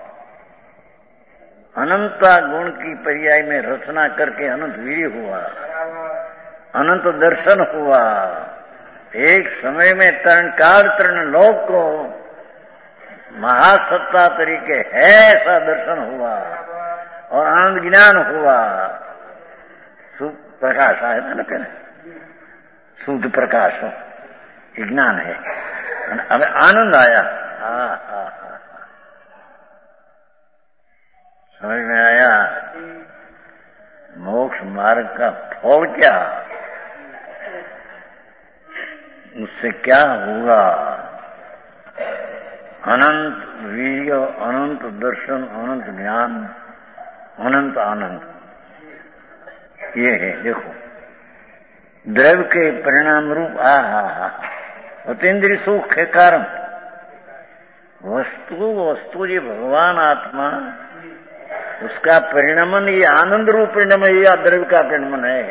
अनंता गुण की पर्याय में रचना करके अनंत वीर्य हुआ, अनंत दर्शन हुआ। एक समय में तरण काल तरण लोक को महासत्ता तरीके है ऐसा दर्शन हुआ और आनंद ज्ञान हुआ। शुद्ध प्रकाश आया था ना पहले, शुद्ध प्रकाश ज्ञान है, अब आनंद आया। हाँ हाँ हाँ, समझ में आया? मोक्ष मार्ग का फल क्या, उससे क्या होगा? अनंत वीर्य, अनंत दर्शन, अनंत ज्ञान, अनंत आनंद, ये है। देखो द्रव्य के परिणाम रूप आ हा हा, अतीन्द्रिय सुख के कारण वस्तु वस्तु ये भगवान आत्मा, उसका परिणमन ये आनंद रूप परिणमन, ये द्रव्य का परिणमन है।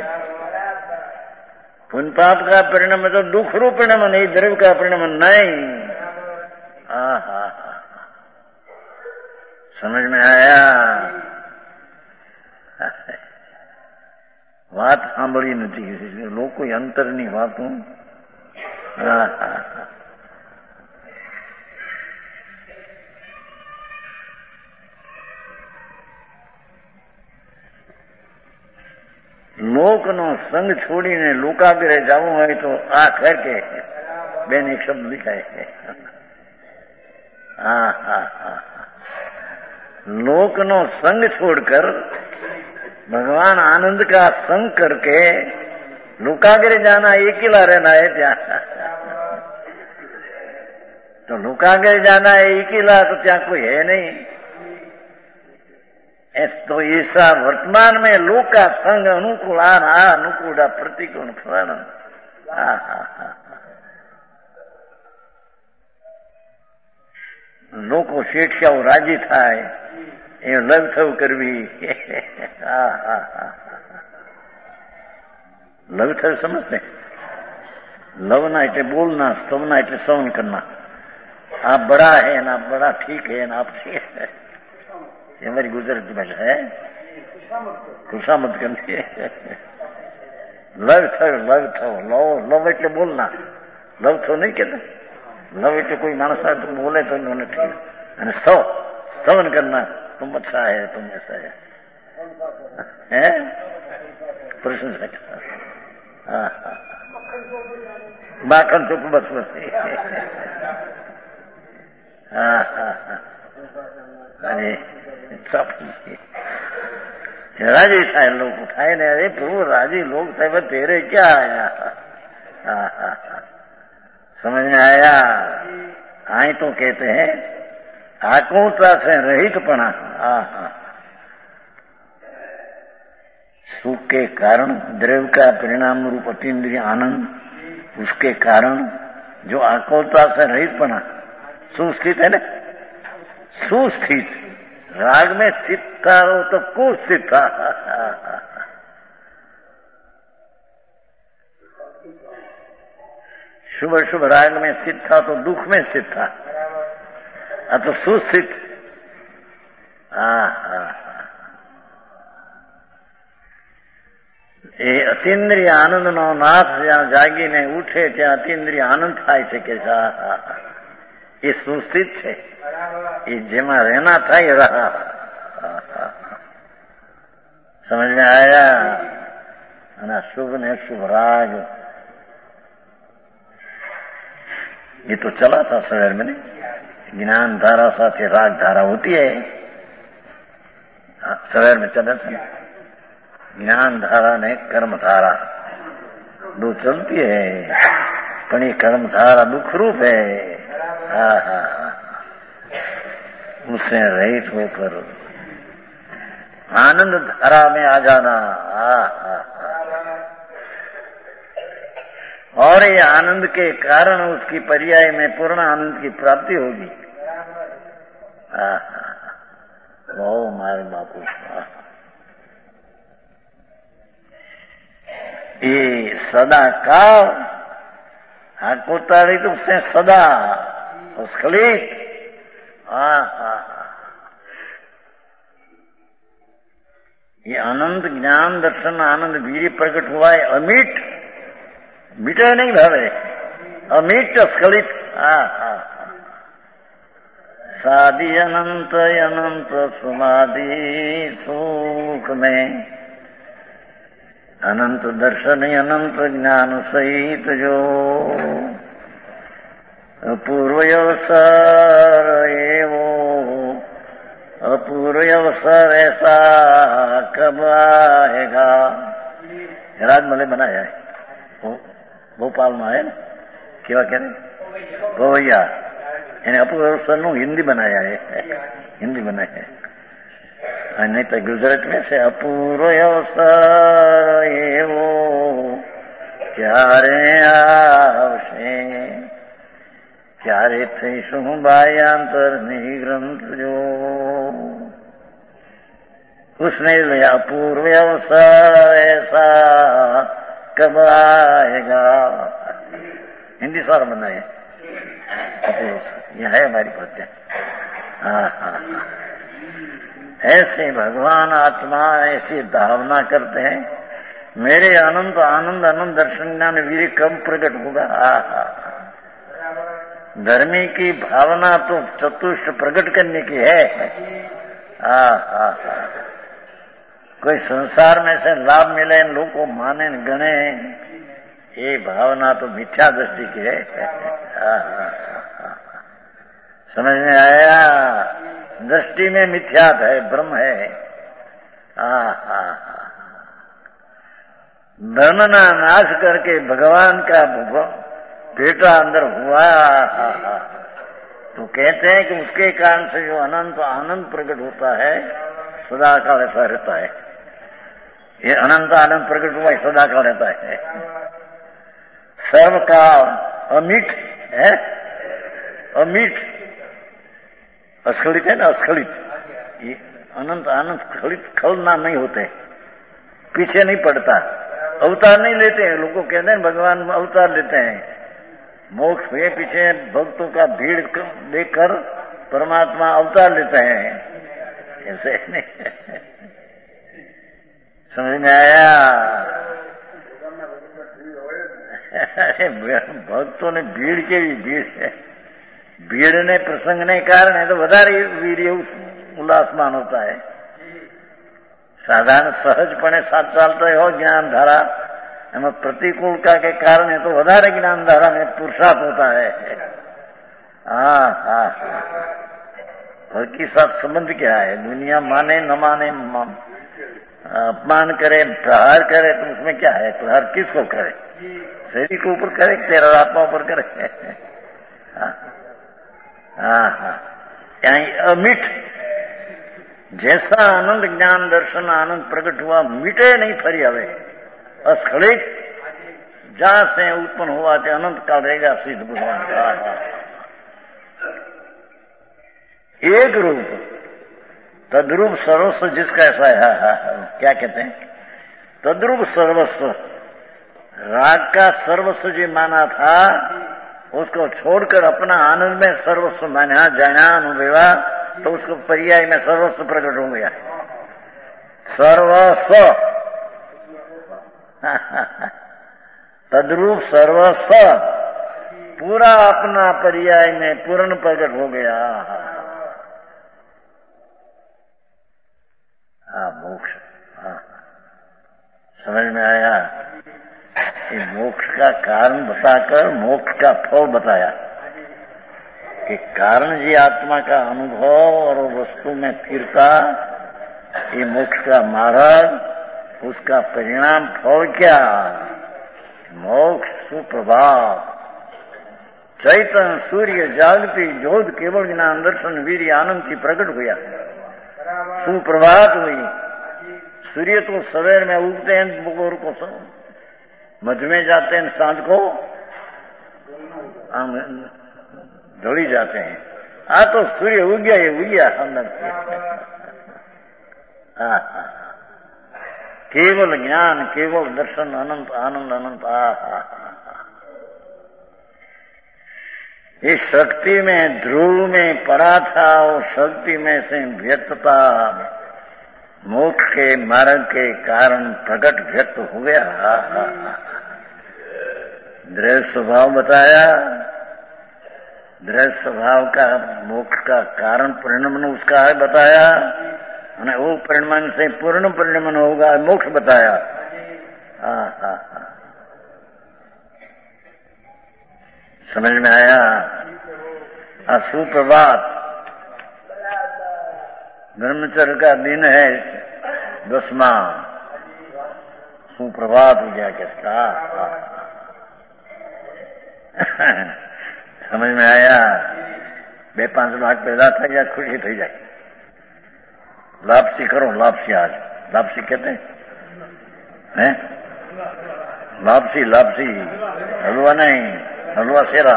पुण्य पाप का परिणमन तो दुख रूप परिणमन है, द्रव्य का परिणमन नहीं। હા હા હા સમજ में આયા વાત સાંભળી નથી લોકો અંતરની વાતો હા હા લોકનો સંગ છોડીને લોકાગ્રહ જવું હોય તો આ ખર કે બેન એક શબ્દ लिखाए हाँ हाँ हाँ लोक नो संग छोड़कर भगवान आनंद का संग करके लोकाग्रह जाना अकेला रहना है क्या तो लोकाग्रह जाना है अकेला तो क्या कोई है नहीं तो ऐसा वर्तमान में लोक का संग अनुकूल आ अनुकूल प्रतिकूल फलन हाँ हाँ हाँ લોકો શેઠિયાઓ રાજી થાય એ લવ થવ કરવી હા હા હા લવ થવ સમજते લવના એટલે બોલના સ્તવના એટલે સવન કરના आप बड़ा है ना बड़ा ठीक है ना आप ठीक है ये हमारी गुजराती भाषा है खुशामद करनी लव थव लव थव लव लव એટલે બોલના લવ થવ નહીં કહેતા लव એટલે કોઈ માણસ આવે તો બોલે તો નથી અને સ્તવ સ્તવન કરના तुम अच्छा है तुम ऐसा है हैं प्रशंसा हाँ हाँ माखन चुप बस बस हाँ हाँ हाँ अरे सब राजी થાય लोग उठाए ने अरे प्रभु राजी लोग थे तेरे क्या आया हाँ हाँ हाँ समझ में आया आई तो कहते हैं आकुलता से रहितपना हाँ हाँ सुख के कारण द्रव्य का परिणाम रूप अतीन्द्रिय आनंद उसके कारण जो आकुलता से रहितपना सुस्थित है ना सुस्थित राग में स्थित था वो तो कुस्थित था शुभ शुभ राग में स्थित था तो दुख में स्थित था तो सुस्थित हाँ हाँ એ અતિન્દ્રિય આનંદનો નાથ જ્યાં જાગીને ઉઠે ત્યાં અતિન્દ્રિય આનંદ થાય છે કે એ સુસ્થિત છે એ જેમાં રહેના થાય રहा समझ में आया અને શુભ ને શુभ राग ये तो चला था शहर में ज्ञान धारा साथ राग धारा होती है शहर में चला था ज्ञान धारा ने कर्म धारा दो चलती है पर ये कर्म धारा दुख रूप है हाँ हाँ उससे रहित होकर आनंद धारा में आ जाना हाँ हाँ और ये आनंद के कारण उसकी पर्याय में पूर्ण आनंद की प्राप्ति होगी हाँ हाँ वो मारे बापू ये सदा का आकुताड़ी तो उससे सदा स्खलित हाँ हाँ ये आनंद ज्ञान दर्शन आनंद वीर्य प्रकट हुआ है अमिट मीठा नहीं भावे अमिट स्खलित हाँ हाँ सादि अनंत अनंत सुमादि सुख में अनंत दर्शन अनंत ज्ञान सहित जो अपूर्व अवसर एवो अपूर्व अवसर ऐसा कब आएगा राजमहल बनाया है भोपाल में है ना केवा क्या भैया એને અપૂર્વ અવસરનું हिंदी बनाया है हिंदी बनाया है नहीं तो गुजरात में से अपूर्व अवसर एवो क्यारे आवशे क्यारे थईशुं बाह्यांतરની ગ્રંથ જો उसने लिया अपूर्व अवसर ऐसा कब आएगा हिंदी सार बनाए ये है हमारी प्रज्ञा। हाँ हाँ हाँ, ऐसे भगवान आत्मा ऐसी भावना करते हैं, मेरे अनंत आनंद अनंत दर्शन ज्ञान वीर कब प्रकट होगा। हाँ हाँ, धर्मी की भावना तो चतुष्ट प्रकट करने की है। हाँ हाँ हाँ, कोई संसार में से लाभ मिले, लोग को माने गणे, ये भावना तो मिथ्या दृष्टि की है। हाँ हाँ हाँ, समझ में आया? दृष्टि में मिथ्यात है, ब्रह्म है। हाँ हाँ हाँ, धर्म ना नाश करके भगवान का बेटा अंदर हुआ। हाँ हाँ, तो कहते हैं कि उसके कारण से जो अनंत आनंद प्रकट होता है सदा काल ऐसा रहता है। ये अनंत आनंद प्रकट हुआ सदा काल रहता है। सर्व का अमिट है, अमिट अस्खलित है ना, अस्खलित। ये अनंत आनंद स्खलित खलना नहीं होते, पीछे नहीं पड़ता, अवतार नहीं लेते हैं। लोगों कहते हैं भगवान अवतार लेते हैं, मोक्ष हुए पीछे भक्तों का भीड़ देखकर परमात्मा अवतार लेते हैं, ऐसे नहीं। समझ में आया? अरे भक्तों ने भीड़ के भी भीड़ है, भीड़ ने प्रसंग ने कारण है तो વધારે वीर्य उल्लासमान होता है। साधारण सहजपणे साथ चालता हो ज्ञान धारा, एम प्रतिकूलता के कारण है तो વધારે ज्ञान धारा में पुरुषार्थ होता है। हाँ हाँ, फल की साथ संबंध क्या है? दुनिया माने न माने, अपमान करे, प्रहार करे, तो उसमें क्या है? प्रहार किसको करे? शरीर के ऊपर करे, तेरा आत्मा ऊपर करे। हाँ हाँ, यानी अमिट जैसा आनंद ज्ञान दर्शन आनंद प्रकट हुआ, मिटे नहीं फरी हवे, अस्खलित जहां से उत्पन्न हुआ थे अनंत काल रहेगा सिद्ध भगवान का एक रूप, तद्रूप सर्वस्व जिसका ऐसा है। हा, हा, क्या कहते हैं? तद्रूप सर्वस्व, राग का सर्वस्व जो माना था उसको छोड़कर अपना आनंद में सर्वस्व माना, जाना अनुभवा, तो उसको पर्याय में सर्वस्व प्रकट हो गया। सर्वस्व तद्रूप सर्वस्व पूरा अपना पर्याय में पूर्ण प्रकट हो गया। हाँ, मोक्ष। हाँ, समझ में आया? ये मोक्ष का कारण बताकर मोक्ष का फल बताया कि कारण जी आत्मा का अनुभव और वस्तु में स्थिरता, ये मोक्ष का मार्ग, उसका परिणाम फल क्या? मोक्ष सुप्रभात, चैतन्य सूर्य जागती ज्योत केवल ज्ञान दर्शन वीर्य आनंद की प्रकट हुआ। सुप्रभात हुई, सूर्य तो सवेर में उगते हैं, बपोर को मध्य में जाते हैं, सांझ को ढली जाते हैं। हाँ, तो सूर्य उग गया, ये उग गया अंदर से। हाँ, केवल ज्ञान, केवल दर्शन, अनंत आनंद, अनंत। आ इस शक्ति में ध्रुव में पड़ा था और शक्ति में से व्यक्तता मोक्ष के मार्ग के कारण प्रकट व्यक्त हो गया। दृढ़ स्वभाव बताया, दृढ़ स्वभाव का मोक्ष का कारण परिणमन उसका है बताया, और वो परिणमन से पूर्ण परिणमन होगा मोक्ष बताया। हाँ हाँ हाँ, समझ में आया? सुप्रभात, ब्रह्मचर्य का दिन है दसवां, सुप्रभात हो गया किसका? समझ में आया? बे पांच लाख पैदा था या खुशी थी जाए। लापसी करो, लापसी आज लापसी कहते हैं, लापसी लापसी, हलवा नहीं, हलवा सेरा,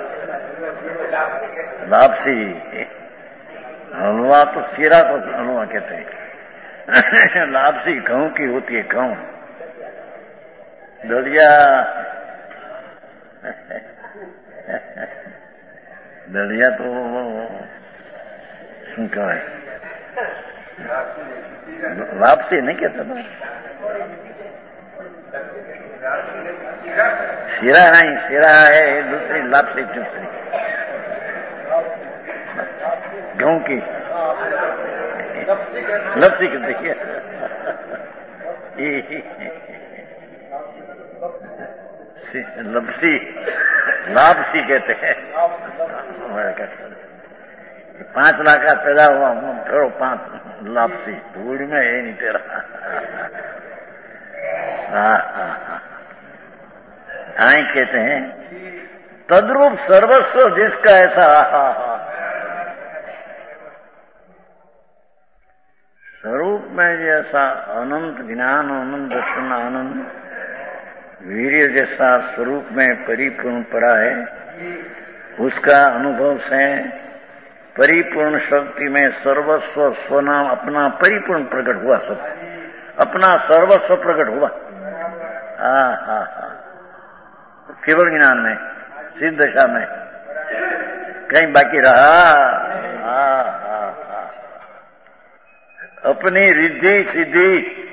लापसी हलवा तो सीरा तो हलवा कहते हैं। लापसी गेहूं की होती है, गेहूं दलिया। દળિયા તો શું કહેવાય, લાપસી નહીં કેતા, શીરા નહીં, શીરા है दूसरी, लापसी दूसरी, गेहूं की लपसी कहते हैं, लपसी लापसी कहते हैं। पांच लाख का पैदा हुआ करो पांच लापसी, धूल में है नहीं तेरा। हाँ हाँ हाँ, आई कहते हैं तद्रूप सर्वस्व जिसका ऐसा, हा हा स्वरूप में जैसा अनंत ज्ञान, अनंत दर्शन, आनंद वीर्य जैसा स्वरूप में परिपूर्ण पड़ा है, उसका अनुभव से परिपूर्ण शक्ति में सर्वस्व स्वनाम अपना परिपूर्ण प्रकट हुआ, सब अपना सर्वस्व प्रकट हुआ। हा हा हा, केवल ज्ञान में, सिद्ध दशा में कहीं बाकी रहा। हा हा हा, अपनी रिद्धि सिद्धि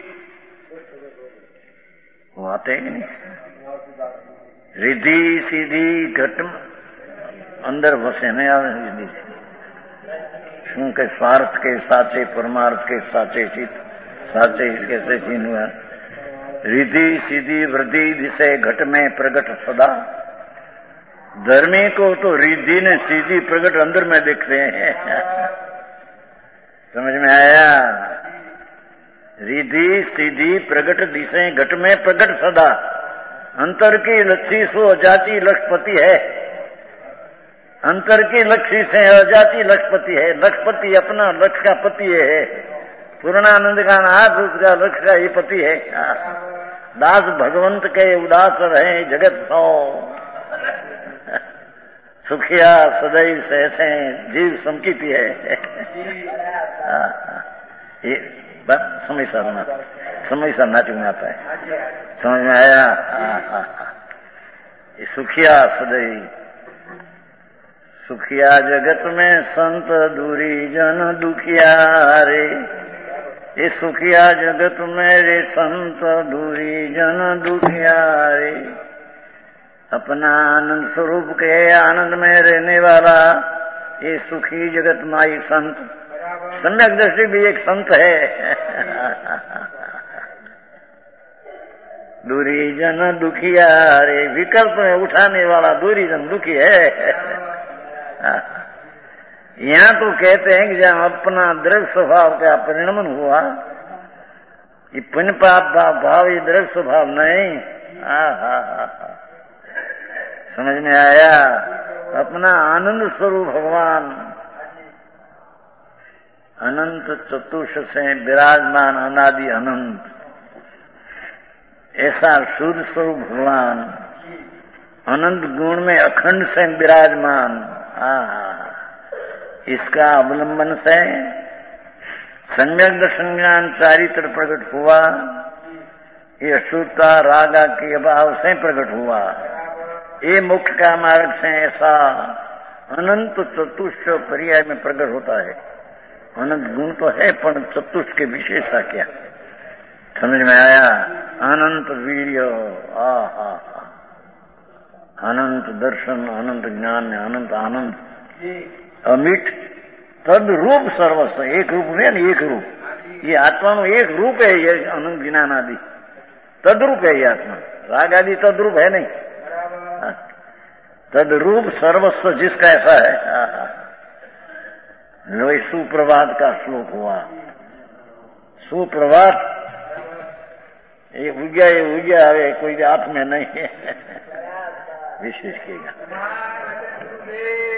वो आते हैं कि नहीं, रिद्धि सीधी घट अंदर वसे नहीं आवे, रिद्धि શું કે સ્વાર્થ કે સાચે પરમાર્થ કે સાચે ચિત્ત साचे कैसे चीन हुआ, रिद्धि सीधी वृद्धि दिशे घट में प्रगट सदा। धर्मी को तो रिद्धि ने सीधी प्रगट अंदर में दिखते हैं, समझ में आया? रिद्धि सीधी प्रगट दिशे घट में प्रगट सदा, अंतर की लक्ष्य सो अजाति लक्ष्यपति है, अंतर की लक्ष्य से अजाति लक्ष्यपति है, लक्ष्यपति अपना लक्ष्य का पति है, पूर्णानंद का नाथ उसका लक्ष्य का ही पति है। दास भगवंत के उदास रहे जगत सौ, सुखिया सदैव सहसे जीव समकीती है। ये बस समय सरना, समय सरना चुना आता है, समझ में आया? ये सुखिया सदैव, सुखिया जगत में संत दूरी जन दुखिया रे, ये सुखिया जगत मेरे संत दूरी जन दुखिया रे। अपना आनंद स्वरूप के आनंद में रहने वाला ये सुखी जगत माई संत, सम्यक दृष्टि भी एक संत है। दूरी जन दुखिया रे, विकल्प में उठाने वाला दूरी जन दुखी है। यहाँ तो कहते हैं कि जहाँ अपना द्रव्य स्वभाव का परिणमन हुआ, ये पुण्य पाप भाव, ये द्रव्य स्वभाव नहीं। हा हा हा, समझ में आया? अपना आनंद स्वरूप भगवान अनंत चतुष से विराजमान, अनादि अनंत, ऐसा शुद्ध स्वरूप भगवान अनंत गुण में अखंड से विराजमान। हा हा, इसका अवलंबन से सम्यक दर्शन ज्ञान चारित्र प्रकट हुआ, ये अशुद्धता रागा के अभाव से प्रकट हुआ। ये मोक्ष का मार्ग से ऐसा अनंत चतुष्ट पर्याय में प्रकट होता है। अनंत गुण तो है, पर चतुष्ट के विशेषता क्या, समझ में आया? अनंत वीर्य, आ हा हा, अनंत दर्शन, अनंत ज्ञान, अनंत आनंद, अमिट तद रूप सर्वस्व, एक रूप है ना, एक रूप, ये आत्मा में एक रूप है, ये अनंत ज्ञान आदि तद्रूप है ये आत्मा, राग आदि तद्रूप है नहीं, तद्रूप सर्वस्व जिसका ऐसा है। लो सुप्रभात का श्लोक हुआ, सुप्रभात ये उज्ञा, ये उज्ञा है, कोई हाथ में नहीं है, विशेष किएगा।